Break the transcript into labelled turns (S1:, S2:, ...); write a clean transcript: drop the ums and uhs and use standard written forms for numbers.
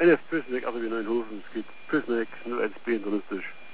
S1: 11 Pösneck, also wie Neuenhofen, es geht Pösneck 01B internistisch.